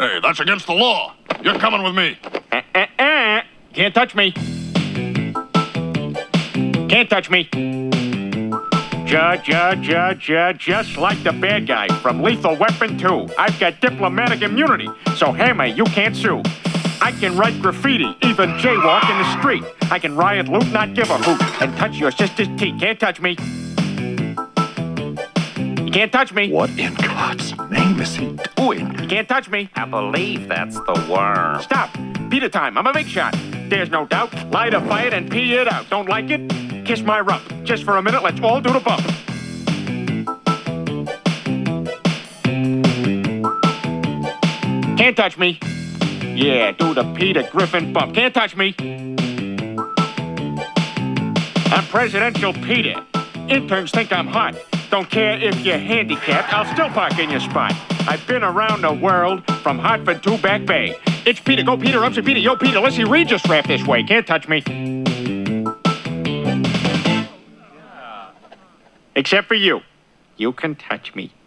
Hey, that's against the law. You're coming with me. Can't touch me. Can't touch me. Just like the bad guy from Lethal Weapon 2. I've got diplomatic immunity, so Hammer, you can't sue. I can write graffiti, even jaywalk in the street. I can riot, loot, not give a hoot, and touch your sister's teeth. Can't touch me. You can't touch me. What in God's name is he doing? You can't touch me. I believe that's the worm. Stop. Peter time. I'm a big shot. There's no doubt. Light a fire and pee it out. Don't like it? Kiss my rump. Just for a minute, let's all do the bump. Can't touch me. Yeah, do the Peter Griffin bump. Can't touch me. I'm Presidential Peter. Interns think I'm hot. Don't care if you're handicapped, I'll still park in your spot. I've been around the world, from Hartford to Back Bay. It's Peter, go Peter, upset Peter, yo Peter, let's see Regis rap this way. Can't touch me. Except for you. You can touch me.